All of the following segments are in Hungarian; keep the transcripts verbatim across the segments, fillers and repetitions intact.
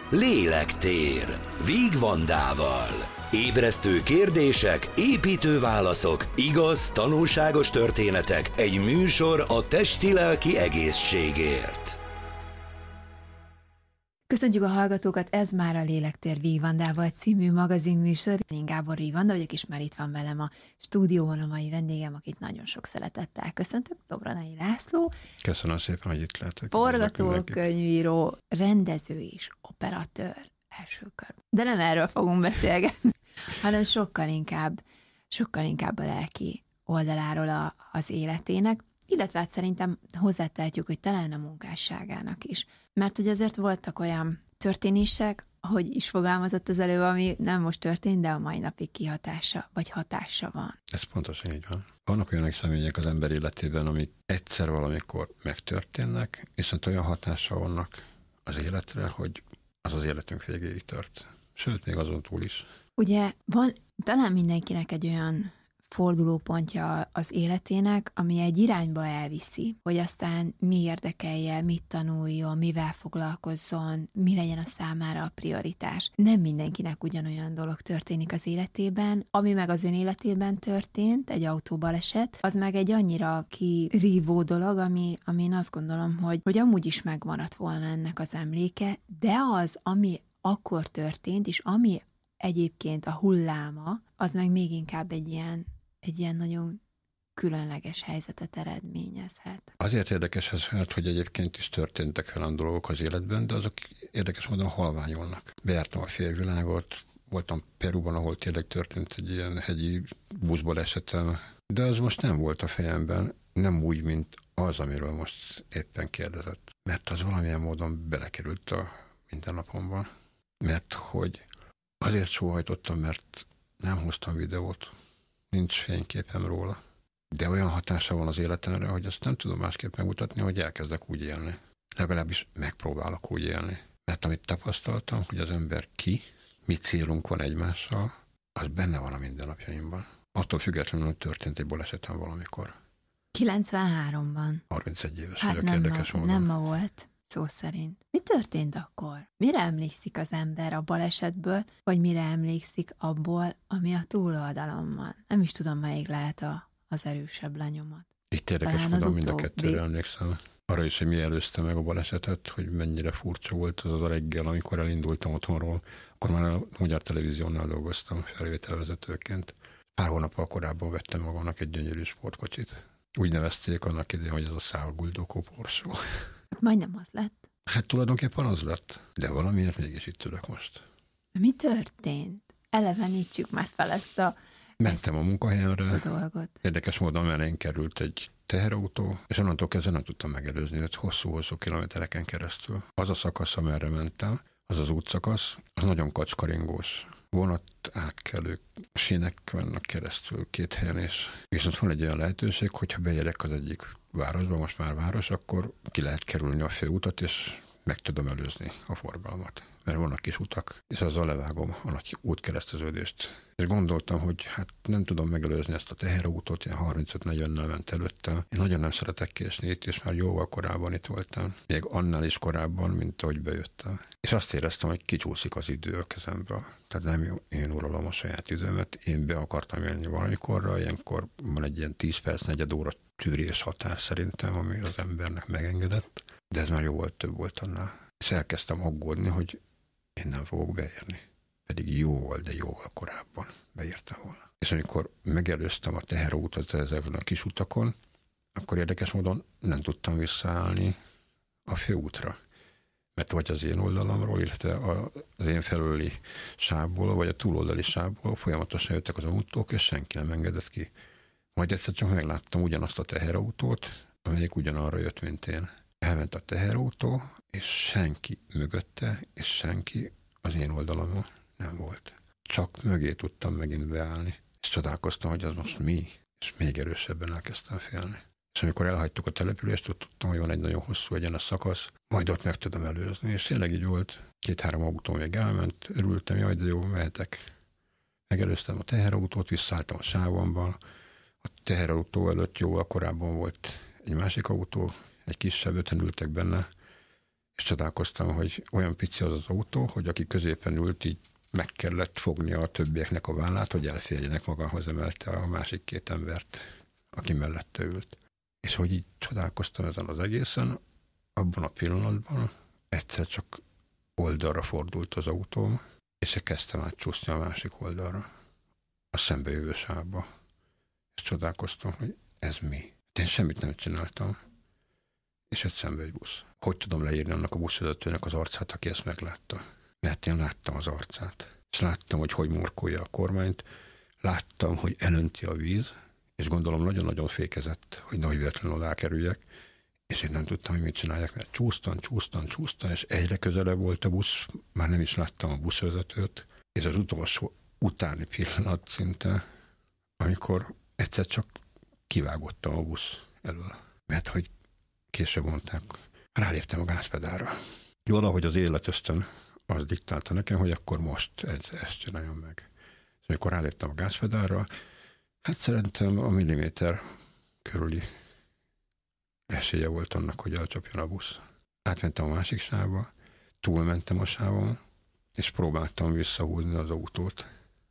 Lélektér Víg Vandával. Ébresztő kérdések, építő válaszok, igaz, tanulságos történetek, egy műsor a testi-lelki egészségért. Köszönjük a hallgatókat, ez már a Lélektér Víg Vandával című magazinműsor. Én Gábor Víg Vanda vagyok, és már itt van velem a stúdióban a mai vendégem, akit nagyon sok szeretettel köszöntök, Dobronai László. Köszönöm szépen, hogy itt lehetek. Forgatókönyvíró, rendező és operatőr első kör. De nem erről fogunk beszélgetni, hanem sokkal inkább, sokkal inkább a lelki oldaláról a, az életének, illetve hát szerintem hozzátehetjük, hogy talán a munkásságának is. Mert hogy azért voltak olyan történések, ahogy is fogalmazott az előbb, ami nem most történt, de a mai napig kihatása, vagy hatása van. Ez pontosan így van. Vannak olyan események az ember életében, amik egyszer valamikor megtörténnek, viszont olyan hatással vannak az életre, hogy az az életünk végéig tart. Sőt, még azon túl is. Ugye van talán mindenkinek egy olyan fordulópontja az életének, ami egy irányba elviszi, hogy aztán mi érdekelje, mit tanuljon, mivel foglalkozzon, mi legyen a számára a prioritás. Nem mindenkinek ugyanolyan dolog történik az életében, ami meg az ön életében történt, egy autóbaleset, az meg egy annyira kirívó dolog, ami, amin azt gondolom, hogy, hogy amúgy is megmaradt volna ennek az emléke, de az, ami akkor történt, és ami egyébként a hulláma, az meg még inkább egy ilyen egy ilyen nagyon különleges helyzetet eredményezhet. Azért érdekes ez, mert hogy egyébként is történtek velem dolgok az életben, de azok érdekes módon halványolnak. Bejártam a félvilágot, voltam Peruban, ahol tényleg történt egy ilyen hegyi buszbalesetem, de az most nem volt a fejemben, nem úgy, mint az, amiről most éppen kérdezett. Mert az valamilyen módon belekerült a mindennapomban. Mert hogy azért sóhajtottam, mert nem hoztam videót, nincs fényképem róla. De olyan hatása van az életemre, hogy azt nem tudom másképp megmutatni, hogy elkezdek úgy élni. Legalábbis megpróbálok úgy élni. Mert amit tapasztaltam, hogy az ember ki, mi célunk van egymással, az benne van a mindennapjaimban. Attól függetlenül, hogy történt egy balesetem valamikor. kilencvenháromban. harmincegy éves hát vagyok, nem érdekes ma, módon. nem ma volt, szó szerint. Mi történt akkor? Mire emlékszik az ember a balesetből, vagy mire emlékszik abból, ami a túloldalon van? Nem is tudom, melyik lehet a, az erősebb lenyomat. Itt érdekes Talán módon az mind a utóbbi. kettőre emlékszem. Arra is, hogy mi előzte meg a balesetet, hogy mennyire furcsa volt az az a reggel, amikor elindultam otthonról. Akkor már a Magyar Televíziónál dolgoztam felvételvezetőként. Pár hónappal korábban vettem magamnak egy gyönyörű sportkocsit. Úgy nevezték annak idején, hogy ez a szálguldókó Porsó. Majdnem az lett. Hát tulajdonképpen az lett, de valamiért mégis itt ülök most. Mi történt? Elevenítsük már fel ezt a, Mentem a munkahelyemre. a dolgot. Érdekes módon mellén került egy teherautó, és onnantól kezdve nem tudtam megelőzni, hogy hosszú-hosszú kilométereken keresztül. Az a szakasz, amerre mentem, az az útszakasz, az nagyon kacskaringós. Vonat átkelők, sínek vannak keresztül két helyen, és viszont van egy olyan lehetőség, hogyha beérek az egyik városba, most már város, akkor ki lehet kerülni a főutat, és meg tudom előzni a forgalmat. Mert vannak kis utak, és azzal levágom a nagy útkereszteződést. És gondoltam, hogy hát nem tudom megelőzni ezt a teherautót, ilyen harmincöt-negyvennel ment előttem. Én nagyon nem szeretek késni itt, és már jóval korábban itt voltam. Még annál is korábban, mint ahogy bejöttem. És azt éreztem, hogy kicsúszik az idő a kezemből. Tehát nem jó, én uralom a saját időmet. Én be akartam élni valamikorra, ilyenkor van egy ilyen tíz perc, negyed óra tűrés határ szerintem, ami az embernek megengedett. De ez már jóval több volt annál. És elkezdtem aggódni, hogy én nem fogok beérni. Pedig jóval, de jóval korábban beértem volna. És amikor megelőztem a teherautót ezeken a kis utakon, akkor érdekes módon nem tudtam visszaállni a főútra. Mert vagy az én oldalamról, illetve az én felőli sávból, vagy a túloldali sávból folyamatosan jöttek az autók, és senki nem engedett ki. Majd egyszer csak megláttam ugyanazt a teherautót, amelyik ugyanarra jött, mint én. Elment a teherautó, és senki mögötte, és senki az én oldalamon nem volt. Csak mögé tudtam megint beállni. És csodálkoztam, hogy az most mi? És még erősebben elkezdtem félni. És amikor elhagytuk a települést, tudtam, hogy van egy nagyon hosszú egyenes szakasz, majd ott meg tudom előzni. És tényleg így volt. Két-három autó még elment, örültem, jaj, de jó, mehetek. Megelőztem a teherautót, visszaálltam a sávomban. A teherautó előtt jóval korábban volt egy másik autó, egy kisebb, öten ültek benne, És csodálkoztam, hogy olyan pici az az autó, hogy aki középen ült, így meg kellett fognia a többieknek a vállát, hogy elférjenek magához, emelte a másik két embert, aki mellette ült. És hogy így csodálkoztam ezen az egészen, abban a pillanatban egyszer csak oldalra fordult az autóm, és kezdtem átcsúszni a másik oldalra, a szembejövő sávba. És csodálkoztam, hogy ez mi? Én semmit nem csináltam. És jött szembe egy busz. Hogy tudom leírni annak a buszvezetőnek az arcát, aki ezt meglátta? Mert én láttam az arcát. És láttam, hogy hogy morkolja a kormányt, láttam, hogy elönti a víz, és gondolom nagyon-nagyon fékezett, hogy nehogy véletlenül elkerüljek, és én nem tudtam, hogy mit csináljak, mert csúsztam, csúsztam, csúsztam, és egyre közelebb volt a busz, már nem is láttam a buszvezetőt, és az utolsó utáni pillanat szinte, amikor egyszer csak kivágottam a busz elől. Mert hogy később mondták, ráléptem a gázpedálra. Valahogy az életösztön az diktálta nekem, hogy akkor most ez, ezt csináljam meg. És amikor ráléptem a gázpedálra, hát szerintem a milliméter körüli esélye volt annak, hogy elcsapjon a busz. Átmentem a másik sávba, túlmentem a sávon, és próbáltam visszahúzni az autót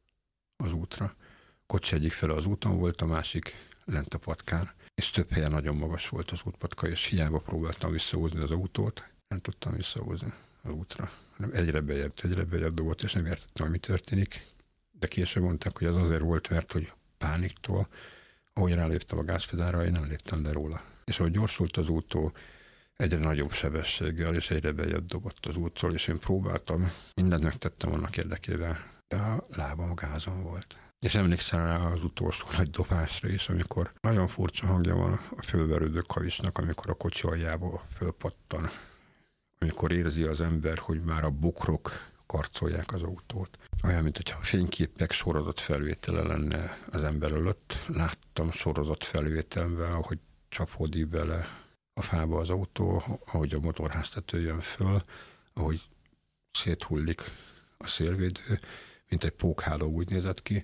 az útra. Kocsi egyik fele az úton volt, a másik lent a patkán, és több helyen nagyon magas volt az útpatka, és hiába próbáltam visszahúzni az autót, nem tudtam visszahúzni az útra. Hanem egyre bejebb, egyre bejebb dobott, és nem értettem, hogy mi történik. De később mondták, hogy az azért volt, mert hogy pániktól, ahogy ráléptem a gázpedálra, én nem léptem le róla. És ahogy gyorsult az autó, egyre nagyobb sebességgel, és egyre bejebb dobott az útról, és én próbáltam, mindent megtettem annak érdekében, de a lábam gázon volt. És emlékszem rá az utolsó nagy dobásra is, amikor nagyon furcsa hangja van a fölverődő kavicsnak, amikor a kocsi aljából fölpattan, amikor érzi az ember, hogy már a bokrok karcolják az autót. Olyan, mint hogyha fényképek sorozat felvétele lenne az ember előtt. Láttam sorozat felvételben, ahogy csapódik bele a fába az autó, ahogy a motorháztető jön föl, ahogy széthullik a szélvédő, mint egy pókháló úgy nézett ki.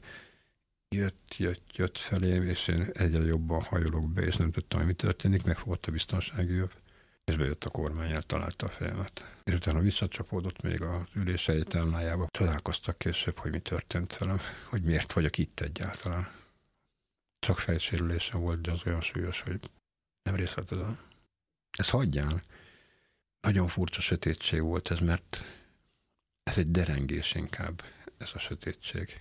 Jött, jött, jött felém, és én egyre jobban hajolok be, és nem tudtam, hogy mi történik, megfogott a biztonsági öv, és bejött a kormány, eltalálta a fejemet. És utána visszacsapódott még az ülés egyetlenlájába. Csodálkoztak később, hogy mi történt velem, hogy miért vagyok itt egyáltalán. Csak fejsérülésem volt, de az olyan súlyos, hogy nem részletezem. Ez hagyján. Nagyon furcsa sötétség volt ez, mert ez egy derengés inkább, ez a sötétség.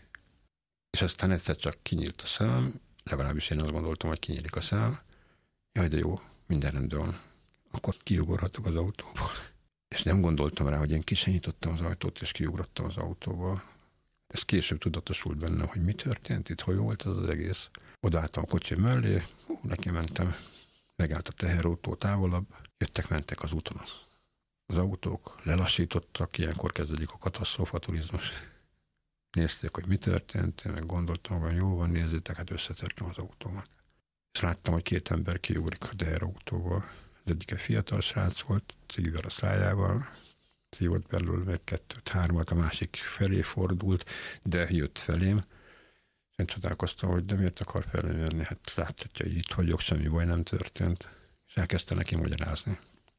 És aztán egyszer csak kinyílt a szemem, legalábbis én azt gondoltam, hogy kinyílik a szemem. Jaj, de jó, minden rendben van. Akkor kiugorhatok az autóból. És nem gondoltam rá, hogy én kisenyítottam az ajtót, és kiugrottam az autóból. Ez később tudatosult bennem, hogy mi történt itt, hogy volt ez az egész. Odaálltam a kocsi mellé, hú, neki mentem, megállt a teherautó távolabb, jöttek-mentek az úton az autók, lelassítottak, ilyenkor kezdődik a katasztrófa turizmus. Nézték, hogy mi történt, én meg gondoltam, hogy jó van, nézzétek, hát összetörtem az autómat. És láttam, hogy két ember kiugrik a teherautóval. Az egyik egy fiatal srác volt, cigivel a szájával, szívott belőle meg kettőt, hármat, a másik felé fordult, de jött felém. Én csodálkoztam, hogy de miért akar felém jönni, hát láthatja, hogy itt vagyok, semmi baj nem történt. És elkezdte neki magyarázni.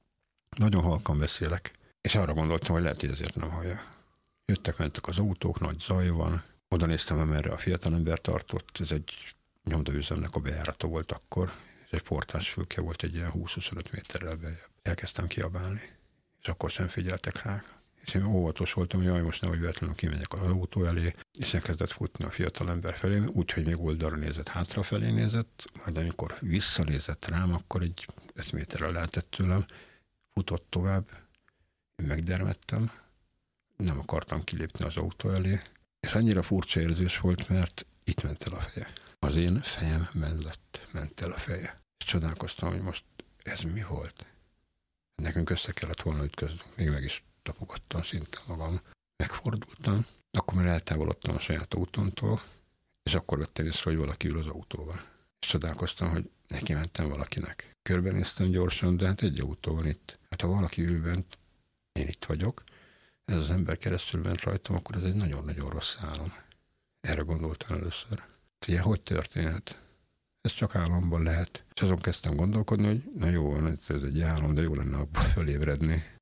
Nagyon halkan beszélek, és arra gondoltam, hogy lehet, hogy ezért nem hallja. Jöttek-mentek az autók, nagy zaj van, oda néztem, amerre a fiatalember tartott, ez egy nyomdaüzemnek a bejárata volt akkor, és egy portásfülke volt egy ilyen húsz-huszonöt méterrel bejebb. Elkezdtem kiabálni, és akkor sem figyeltek rá. És én óvatos voltam, hogy jaj, most nehogy véletlenül kimegyek az autó elé, és elkezdett futni a fiatalember felé, úgyhogy még oldalra nézett, hátrafelé nézett, majd amikor visszanézett rám, akkor egy öt méterrel lehetett tőlem, futott tovább, én megdermedtem, nem akartam kilépni az autó elé, és annyira furcsa érzés volt, mert itt ment el a feje. Az én fejem mellett ment el a feje. És csodálkoztam, hogy most ez mi volt. Nekünk össze kellett volna ütköznünk, még meg is tapogattam szinte magam. Megfordultam, akkor már eltávolodtam a saját autómtól, és akkor vettem észre, hogy valaki ül az autóban. És csodálkoztam, hogy neki mentem valakinek. Körbenéztem gyorsan, de hát egy autó van itt. Hát ha valaki ül bent, én itt vagyok, ez az ember keresztül ment rajtam, akkor ez egy nagyon-nagyon rossz álom. Erre gondoltam először. Ilyen hogy történhet? Ez csak álomban lehet. És azon kezdtem gondolkodni, hogy na jó van, ez egy álom, de jó lenne abban fölébredni.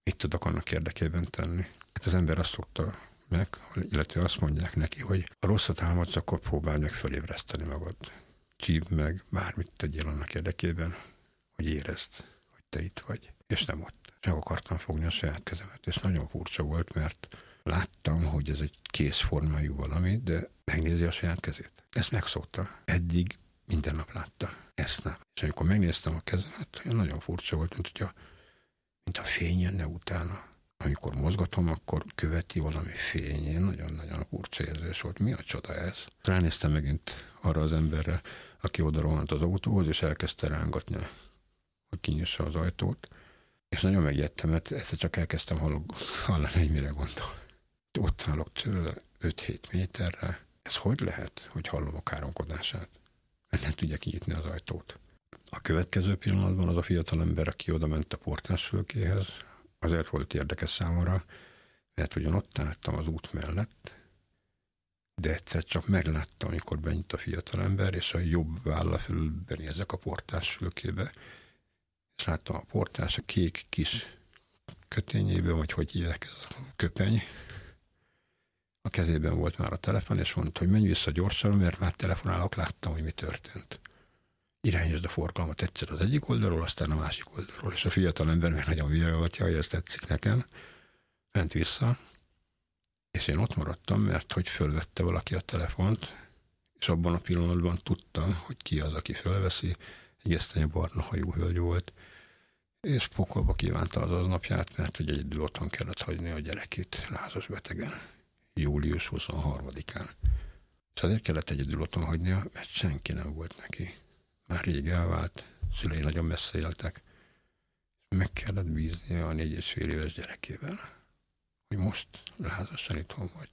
mit tudok annak érdekében tenni. Hát az ember azt szokta meg, illetve azt mondják neki, hogy a rosszat álmodsz, akkor próbálj meg fölébreszteni magad. Csípd meg, bármit tegyél annak érdekében, hogy érezd, hogy te itt vagy, és nem ott. Meg akartam fogni a saját kezemet. Ez nagyon furcsa volt, mert láttam, hogy ez egy készformájú valami, de megnézi a saját kezét. Ezt megszokta. Eddig minden nap látta. Ezt nem. És amikor megnéztem a kezemet, nagyon furcsa volt, mint hogy a, mint a fény jönne utána. Amikor mozgatom, akkor követi valami fény. Nagyon-nagyon furcsa érzés volt. Mi a csoda ez? Ránéztem megint arra az emberre, aki oda rohant az autóhoz, és elkezdte rángatni, hogy kinyissa az ajtót. És nagyon megijedtem, mert egyszer csak elkezdtem hallani, hogy mire gondol. Ott állok tőle öt-hét méterre. Ez hogy lehet, hogy hallom a káromkodását? Mert nem tudja kinyitni az ajtót. A következő pillanatban az a fiatalember, aki oda ment a portásfülkéhez, azért volt érdekes számomra, mert ugyan ott álltam az út mellett, de egyszer csak megláttam, amikor benyit a fiatalember, és a jobb válla fölül benézek a portásfülkébe, és láttam a portás a kék kis kötényében, vagy hogy hívják ez a köpeny. A kezében volt már a telefon, és mondta, hogy menj vissza gyorsan, mert már telefonálok, láttam, hogy mi történt. Irányítsd a forgalmat egyszer az egyik oldalról, aztán a másik oldalról. És a fiatal ember meg nagyon vigyorgatja, hogy ez tetszik nekem. Ment vissza, és én ott maradtam, mert hogy fölvette valaki a telefont, és abban a pillanatban tudtam, hogy ki az, aki fölveszi. Egy esztenye barna hajú hölgy volt, és pokolba kívánta az aznapját, mert hogy egyedül otthon kellett hagyni a gyerekét lázas betegen, július huszonharmadikán. És azért kellett egyedül otthon hagynia, mert senki nem volt neki. Már rég elvált, szülei nagyon messze éltek, és meg kellett bíznia a négy és fél éves gyerekével, hogy most lázasan itthon vagy.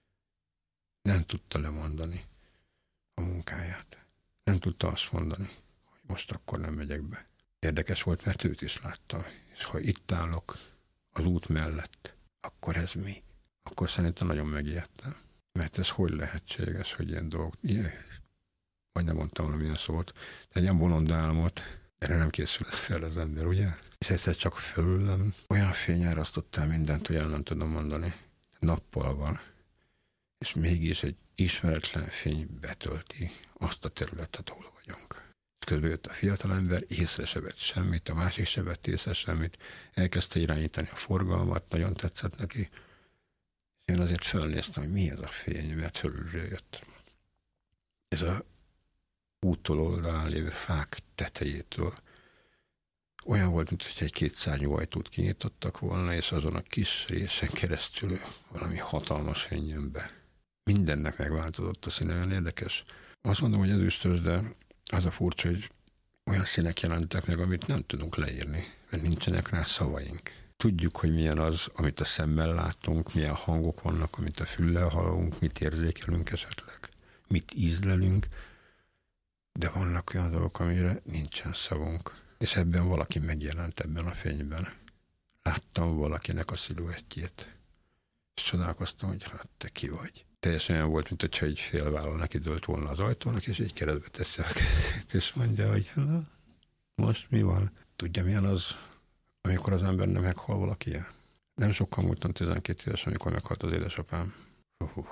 Nem tudta lemondani a munkáját. Nem tudta azt mondani, hogy most akkor nem megyek be. Érdekes volt, mert őt is láttam, és ha itt állok az út mellett, akkor ez mi? Akkor szerintem nagyon megijedtem. Mert ez hogy lehetséges, hogy ilyen dolgok, ilyen, vagy nem mondtam valamilyen szót, de egy ilyen bolondálmot, erre nem készül fel az ember, ugye? És egyszer csak fölülem olyan fény árasztottál mindent, hogy el nem tudom mondani. Nappal van, és mégis egy ismeretlen fény betölti azt a területet, ahol vagyunk. Közben jött a fiatalember, észre se vett semmit, a másik se vett észre semmit, elkezdte irányítani a forgalmat, nagyon tetszett neki. Én azért fölnéztem, hogy mi ez a fény, mert fölülről jött. Ez a úttól oldalán lévő fák tetejétől olyan volt, mint hogy egy kétszárnyú ajtót kinyitottak volna, és azon a kis részen keresztül valami hatalmas fény jön be. Mindennek megváltozott a színe, olyan érdekes. Azt mondom, hogy ezüstös, de az a furcsa, hogy olyan színek jelentek meg, amit nem tudunk leírni, mert nincsenek rá szavaink. Tudjuk, hogy milyen az, amit a szemmel látunk, milyen hangok vannak, amit a füllel hallunk, mit érzékelünk esetleg, mit ízlelünk, de vannak olyan dolgok, amire nincsen szavunk. És ebben valaki megjelent ebben a fényben. Láttam valakinek a sziluettjét. És csodálkoztam, hogy hát te ki vagy. Teljesen olyan volt, mint hogyha egy félvállal neki dőlt volna az ajtónak, és egy keresztbe teszi a kezét, és mondja, hogy na, most mi van? Tudja, milyen az, amikor az ember nem meghal valaki? Nem sokkal múltam, tizenkét éves, amikor meghalt az édesapám. Uh,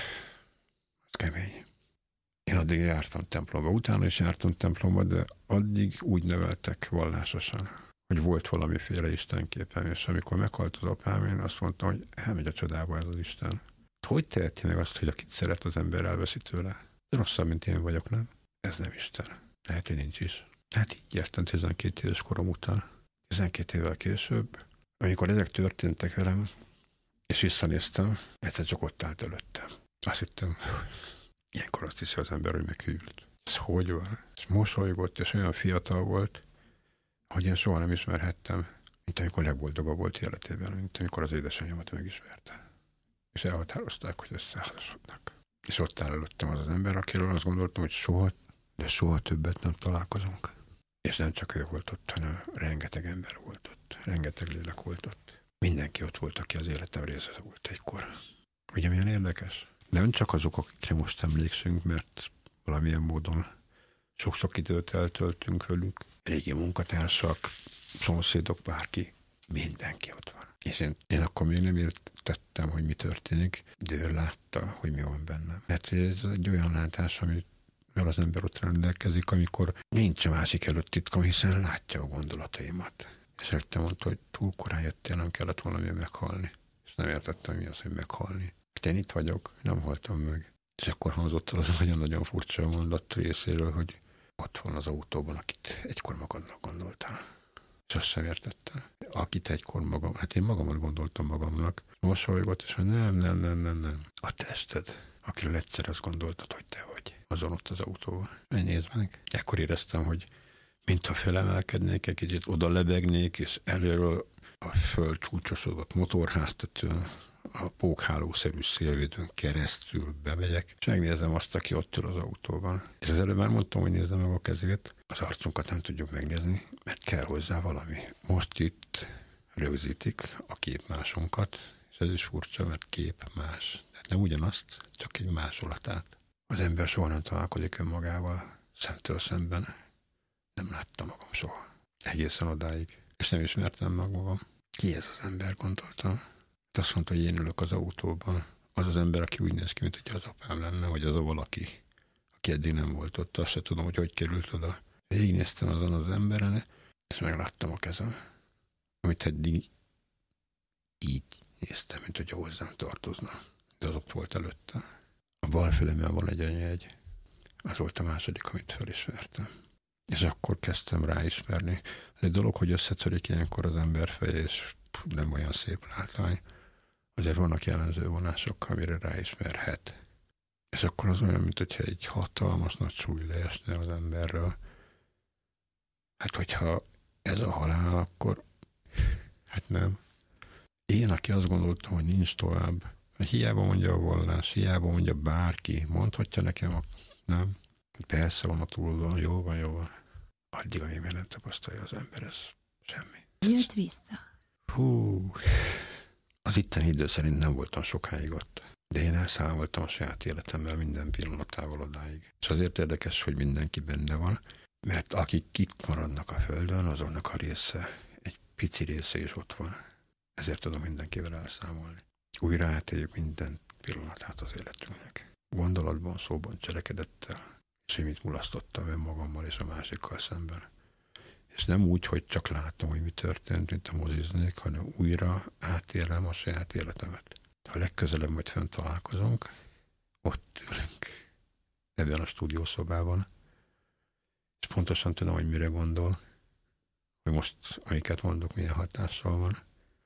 ez kemény. Én addig jártam templomba, utána is jártam templomba, de addig úgy neveltek vallásosan, hogy volt valamiféle istenképem, és amikor meghalt az apám, én azt mondtam, hogy elmegy a csodába ez az Isten. Hogy teheti meg azt, hogy akit szeret az ember elveszi tőle? Rosszabb, mint én vagyok, nem? Ez nem Isten. Lehet, hogy nincs is. Hát így jártam tizenkét éves korom után. tizenkét évvel később, amikor ezek történtek velem, és visszanéztem, egyszer csak ott állt előttem. Azt hittem, ilyenkor azt hiszi az ember, hogy meghűlt. Ez hogy van? És mosolygott, és olyan fiatal volt, hogy én soha nem ismerhettem, mint amikor legboldogabb volt életében, mint amikor az édesanyámat megismerte. És elhatározták, hogy összeházasodnak. És ott áll előttem az az ember, akiről azt gondoltam, hogy soha, de soha többet nem találkozunk. És nem csak ő volt ott, hanem rengeteg ember volt ott, rengeteg lélek volt ott. Mindenki ott volt, aki az életem része volt egykor. Ugye milyen érdekes? Nem csak azok, akikre most emlékszünk, mert valamilyen módon sok-sok időt eltöltünk velük. Régi munkatársak, szomszédok, bárki, mindenki ott van. És én, én akkor még nem értettem, hogy mi történik, de ő látta, hogy mi van bennem. Mert ez egy olyan látás, amivel az ember ott rendelkezik, amikor nincs a másik előtt titkom, hiszen látja a gondolataimat. És előtte mondta, hogy túl korán jöttél, nem kellett volna meghalni. És nem értettem, mi az, hogy meghalni. Hát én itt vagyok, nem haltam meg. És akkor hangzott el az nagyon-nagyon furcsa mondat részéről, hogy ott van az autóban, akit egykor magadnak gondoltál. És azt sem értette. Akit egykor magam, hát én magamat gondoltam magamnak. Mosolygott, és mondja, nem, nem, nem, nem, nem. A tested, akiről egyszer azt gondoltad, hogy te vagy. Azon ott az autóban. Nézd meg. Ekkor éreztem, hogy mintha felemelkednék, egy kicsit oda lebegnék, és előről a föld csúcsosodott motorháztetőn, a pókhálószerű szélvédőn keresztül bemegyek, és megnézem azt, aki ott ül az autóban. És az előbb már mondtam, hogy nézzem meg a kezét. Az arcunkat nem tudjuk megnézni, mert kell hozzá valami. Most itt rögzítik a képmásunkat, és ez is furcsa, mert kép más. Tehát nem ugyanazt, csak egy másolatát. Az ember soha nem találkozik önmagával szemtől szemben. Nem láttam magam soha. Egészen odáig. És nem ismertem meg magam. Ki ez az ember, gondoltam. Azt mondta, hogy én ülök az autóban. Az az ember, aki úgy néz ki, mint hogy az apám lenne, vagy az a valaki, aki eddig nem volt ott. Azt se tudom, hogy hogy került oda. Végignéztem azon az emberen, és megláttam a kezem. Amit eddig így néztem, mint hogy hozzám tartozna. De az ott volt előtte. A bal fülemben van egy anyajegy. Az volt a második, amit felismertem. És akkor kezdtem ráismerni. Ez egy dolog, hogy összetörik ilyenkor az ember feje, és nem olyan szép látvány. Azért vannak jellemző vonások, amire ráismerhet. És akkor az olyan, mint hogyha egy hatalmas nagy súly leesne az emberről. Hát, hogyha ez a halál, akkor hát nem. Én, aki azt gondoltam, hogy nincs tovább, mert hiába mondja a vallás, hiába mondja bárki, mondhatja nekem, a... nem. Persze van a túloldalon, jó van, jó van. Addig, amíg még nem tapasztalja az ember, ez semmi. Jött vissza. Hú, az itteni idő szerint nem voltam sokáig ott, de én elszámoltam a saját életemmel minden pillanatával odáig. És azért érdekes, hogy mindenki benne van, mert akik itt maradnak a földön, azoknak a része, egy pici része is ott van. Ezért tudom mindenkivel elszámolni. Újra átéljük minden pillanatát az életünknek. Gondolatban, szóban, cselekedettel, és hogy mit mulasztottam önmagammal és a másikkal szemben. És nem úgy, hogy csak látom, hogy mi történt, mint a moziznék, hanem újra átélem a saját életemet. Ha legközelebb majd fent találkozunk, ott ülünk ebben a stúdiószobában, és pontosan tudom, hogy mire gondol, hogy most, amiket mondok, milyen hatással van.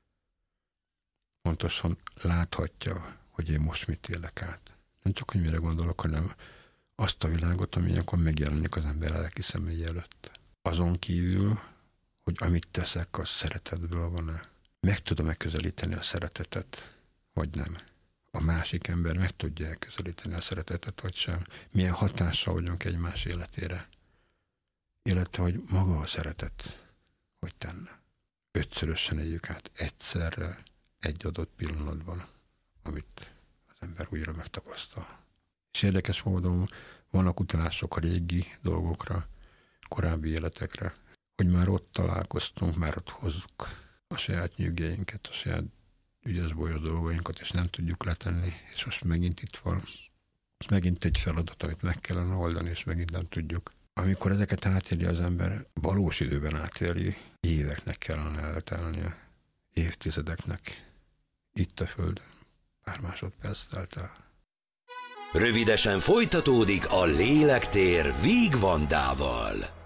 Pontosan láthatja, hogy én most mit élek át. Nem csak, hogy mire gondolok, hanem azt a világot, ami ilyenkor megjelenik az ember lelki személy előtt. Azon kívül, hogy amit teszek, az szeretetből van-e. Meg tudom-e közelíteni a szeretetet, vagy nem. A másik ember meg tudja elközelíteni a szeretetet, vagy sem. Milyen hatással vagyunk egymás életére. Illetve, hogy maga a szeretet, hogy tenne. Ötszörösen éljük át egyszerre, egy adott pillanatban, amit az ember újra megtapasztal. És érdekes módon vannak utalások a régi dolgokra, korábbi életekre, hogy már ott találkoztunk, már ott hozzuk a saját nyűgéinket, a saját ügyes-bolyos dolgainkat, és nem tudjuk letenni, és most megint itt van. Megint egy feladat, amit meg kellene oldani, és megint nem tudjuk. Amikor ezeket átéli az ember, valós időben átéli, éveknek kellene eltelnie, évtizedeknek. Itt a Földön pár másodperc telt el. Rövidesen folytatódik a Lélektér Víg Vandával.